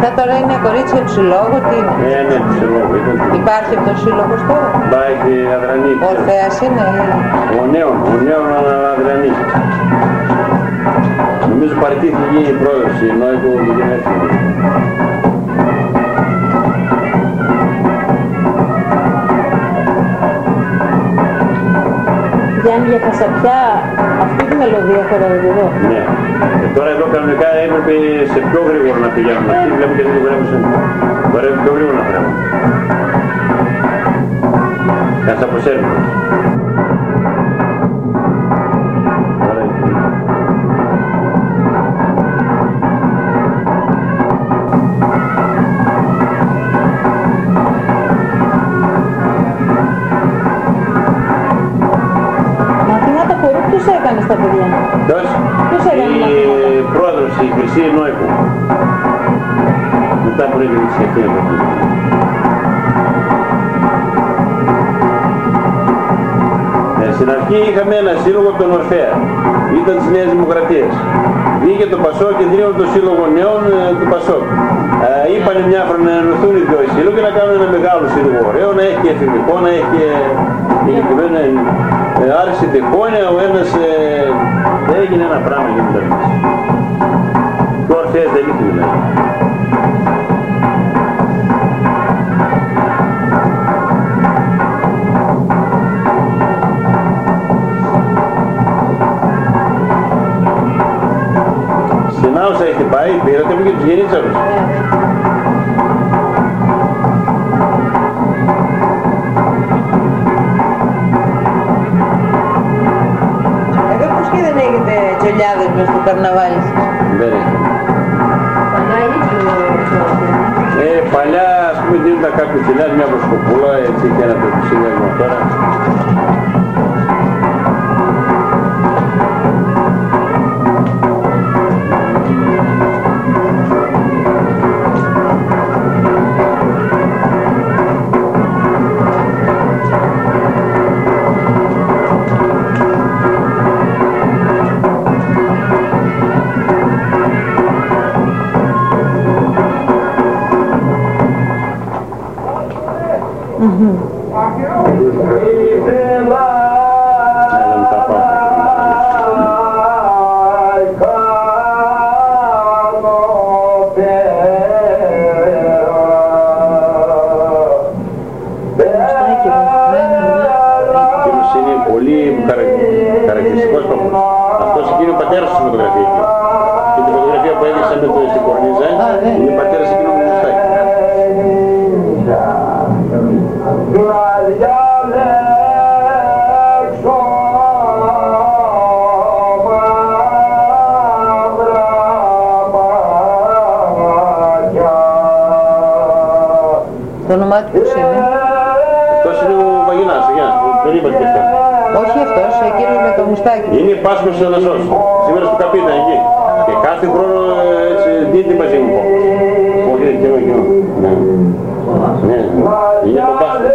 Αυτά τώρα είναι κορίτσια του συλλόγου, τι είναι? Ναι, του συλλόγου. Υπάρχει αυτό ο σύλλογος τώρα? Υπάρχει Αδρανή. Ο Θεάς είναι? Ο νέων Αδρανή. Νομίζω παραιτήθηκε γίνει η πρόεδρος, η Νόικο και την έφυγε. Γιάννη, για Χασαπιά, αυτή τη μελωδία χορεύεται εδώ. Ναι. Και τώρα εδώ κανονικά έπρεπε σε πιο γρήγορο να πηγαίνουν. Αυτοί βλέπω και δεν δουλεύουν. Τώρα πιο γρήγορο να φρέμουν. Κάτσε από Σέρβος. Ποιος έκανε στα παιδιά? Ποιος έκανε η πρόεδρος, η Χρυσή Νόικο. Μετά που έγινε τη σχετία. Στην αρχή είχαμε ένα σύλλογο τον Ορφέα. Ήταν της Νέας Δημοκρατίας. Βγήκε το Πασόκ και δίνει το σύλλογο νέων του Πασόκ. Είπανε μια φορά να ενωθούν οι δύο σύλλογοι και να κάνουν ένα μεγάλο σύλλογο ωραίο, να έχει και εθνικό, να έχει και συγκεκριμένα άρχισε τυχόνια, ο ένας έγινε ένα πράγμα για την ταρμάση. Και ο Ορφέας δεν είχε δηλαδή. Στην Άουσα έχετε πάει, πήρατε από και τους γεννήτσαρους. Τζολιάδες μες στο καρναβάλι σας? Δεν έχει. Παλιά ας πούμε δίνονταν κάποιο φιλιά, μια προσκοπούλα, έτσι και ένα τέτοιο σύνδεσμο τώρα. Το όνομά του ποιος είναι? Αυτός είναι ο Βαγινάς, δεν είπατε και αυτό. Όχι αυτός, εκείνος με το μουστάκι. Είναι Πάσχος Ανασός, σήμερα στο Καπίτα εκεί. Και κάθε χρόνο έτσι δίνει μαζί μου. Όχι, εκείνο. Ναι, είναι το Πάσχος.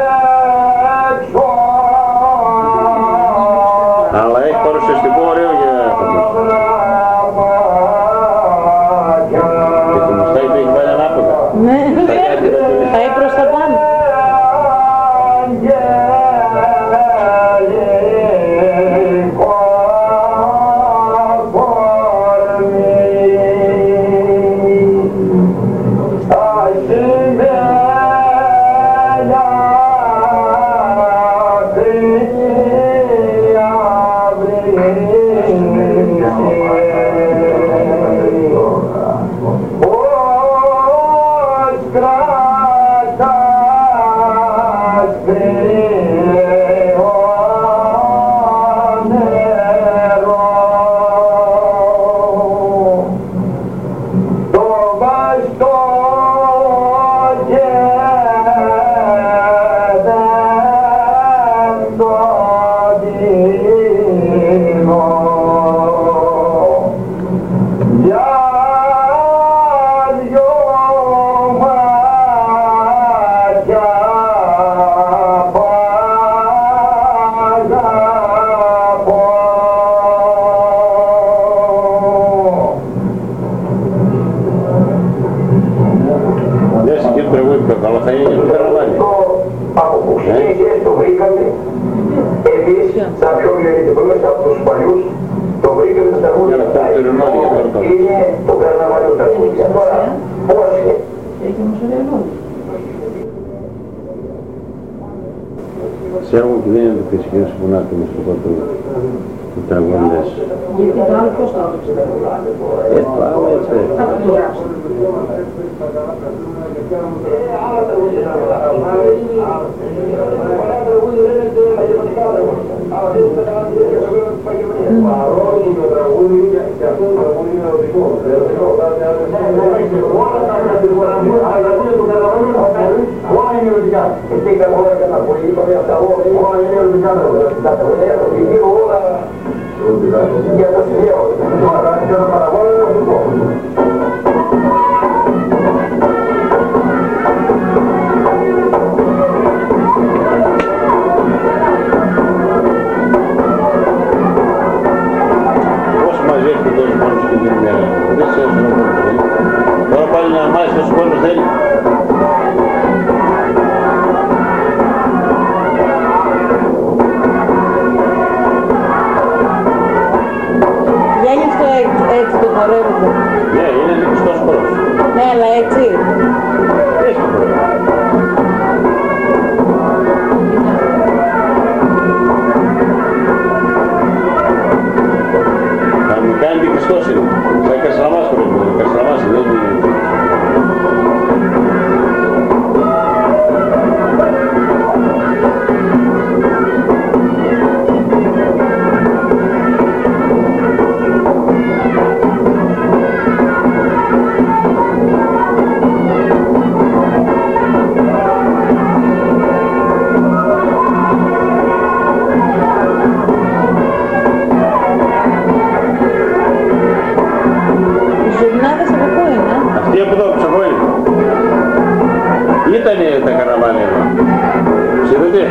Αλλά έχει παρουσιαστικό ωραίο για αυτός. Και το μουστάκι του έχει βάλει ανάποδα. Ναι, πάει προς τα πάνω. πιο καλό θα είναι για το καρναβάλι. Από που ξεκίνησε το βρήκαμε, εμείς σαν πιο μειονεκτικούς από τους παλιούς, το βρήκαμε στα τραγούδια. Είναι το καρναβάλι τραγούδια. Τώρα, πώς είναι. Σε έργο που δεν είναι το φυσικό που να έχουμε στο κότο του τραγούδες. Γιατί το άλλο πώς το άφησε. Πάμε έτσι. Τώρα πάλι να μάθεις όσο κόσμος θέλει. Για γι' αυτό έτσι το χορεύετε. Ναι, είναι μικρός χορός. Ναι, αλλά έτσι. Έτσι το χορεύει. Θα μου κάνει και Χριστός είναι. Σαν Καστραμάς χορεύει. Καστραμάς είναι. Ήτανε τα καρναβάλια εδώ. Ξέρετε.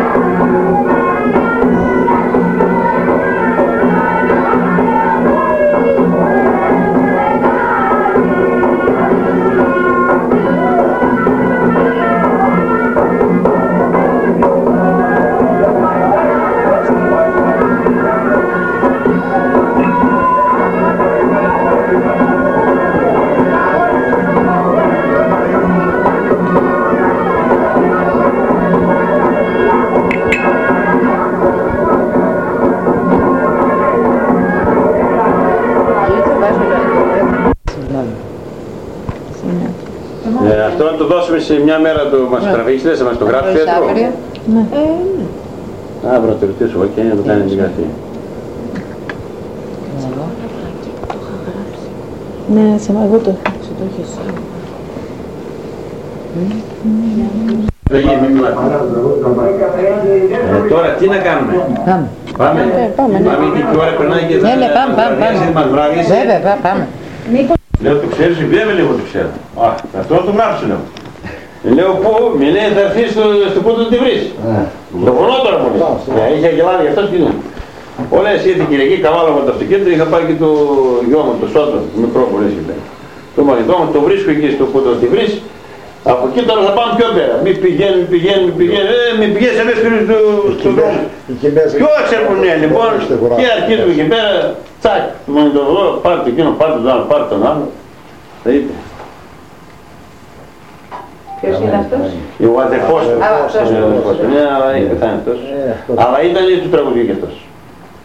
Αυτό να το δώσουμε σε μια μέρα το μας γραφίσετε, θα μας το γράψει Πέτρο. Ναι. Αύριο το ρωτήσω εγώ και να το κάνει την γραφή. Ναι, σε εγώ το έχεις. Τώρα τι να κάνουμε. Πάμε. Πάμε και τι ώρα περνάει και Ναι, πάμε. Βέβαια, πάμε. Λέω το ξέρεις, βέβαια λίγο το ξέρω. Αυτό το γράψω λέω. Λέω πού, με λέει θα έρθεις στο πού τη βρεις. Το φωνώ τώρα μου λέει. Είχε γελάνει γι' αυτό και είναι. Όλα εσύ την Κυριακή καβάλα με το αυτοκίνητο, είχα πάει και το γιο μου, το Σότο, το μικρό που λες και λέει. Το μαγνητό μου το βρίσκω εκεί στο πού τη βρεις. Από εκεί τώρα θα πάμε πιο πέρα. Μη πηγαίνει, μη πηγαίνεις εμείς στον δρόμο. Ποιο εξερπουνία λοιπόν, και αρχίζουμε εκεί πέρα, τσακ, το μαγνητοβολό, πάρε το εκείνο, πάρε τον άλλο, πάρε τον άλλο. Θα είπε. Ποιος είναι αυτός? Ο αδερφός του. Ναι, αλλά ήταν του τραγουδιού και αυτός.